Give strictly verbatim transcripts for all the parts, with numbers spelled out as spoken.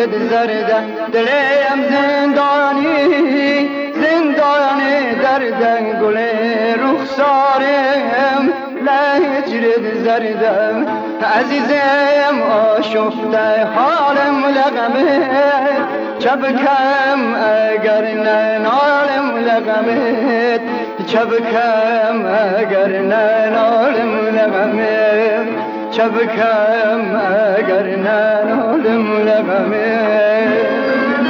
هجرت زرده دلیم زندانی زندان دردن گل رخسارم لهجرت زردم عزیزم آشفته حالم لغمه چبکم اگر ننالم لغمت چبکم اگر ننالم لغمت چبکم اگر ننالم لغمت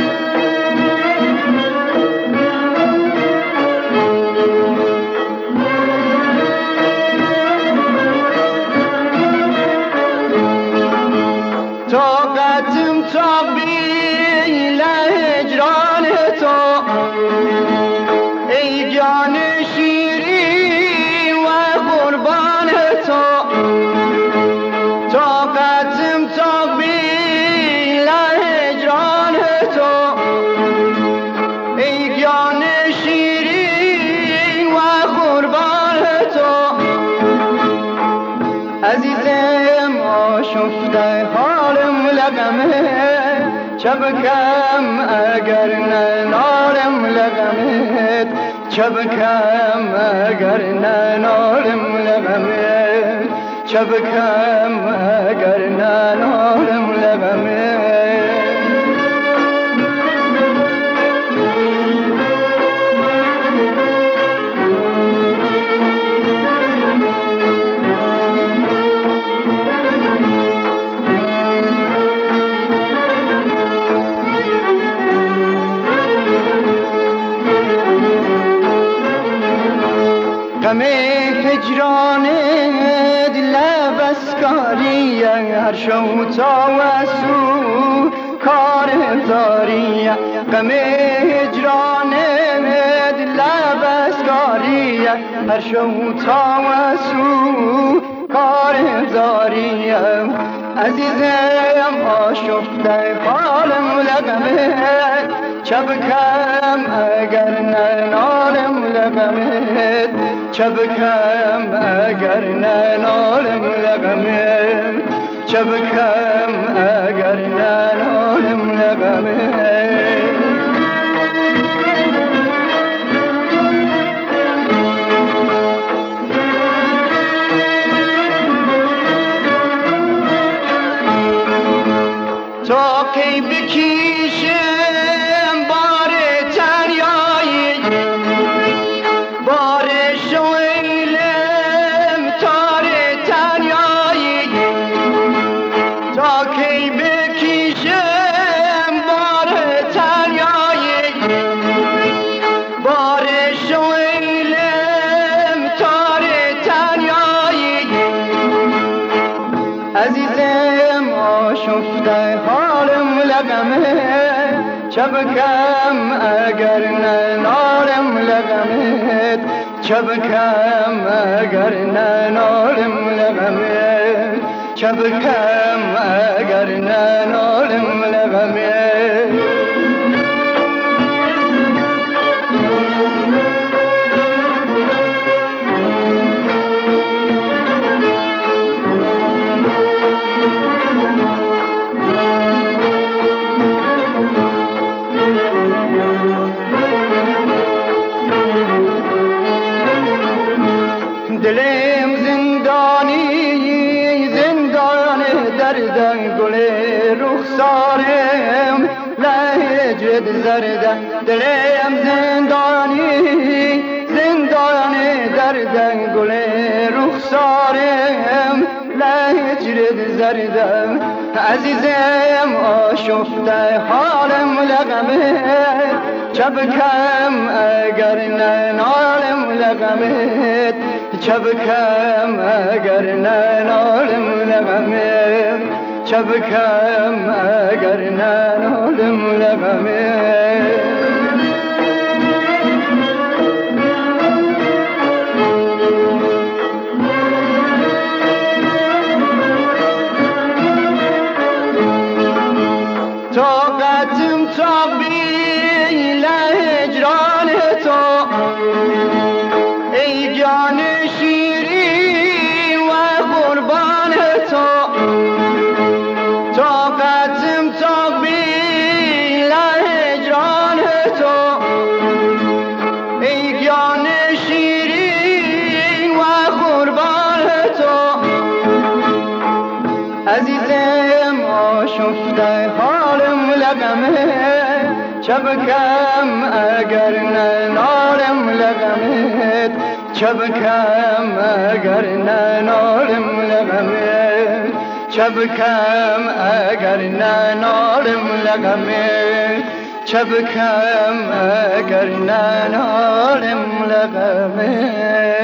طاقتم طبیل هجران تو ای جان شیرین و قربان تو طاقتم طبیل هجران تو ای جان شیرین و قربان تو عزیزم آشفته حالم لغمه چبکم اگر ننالم لغمت چبکم اگر ننالم لغمت چبکم اگر ننالم لغمت غم هجران دل بسکاری هر شو تا وسو کار داری غم هجران دل بسکاری هر شو تا وسو کار داری عزیزم آشفته حالم لغمه چبکم اگر ننالم لغمت چبکم اگر ننالم لغمت چبکم اگر ننالم لغمت تا کی بکیشم بار تریایی بار شویلم تار تریایی تا کی بکیشم بار تریایی بار شویلم تار تریایی عزیزم آشفته حالم لغمه چبکم اگر ننالم لغمت چبکم اگر ننالم لغمت چبکم اگر ننالم لغمت دلم زندانی زندان دردن گل رخسارم لهجت زردن دلم زندانی زندان دردن گل رخسارم لهجت زردن عزیزم آشفته حالم لغمه چبکم اگر ننالم لغمت چبکم اگر ننالم لغمت چبکم اگر ننالم لغمت طاقتم طبیل هجران تو ای جان شیرین و قربان تو طاقتم طبیل چه بکم اگر ننالم لغمت چه بکم اگر ننالم لغمت چه بکم اگر ننالم لغمت چه بکم اگر ننالم لغمت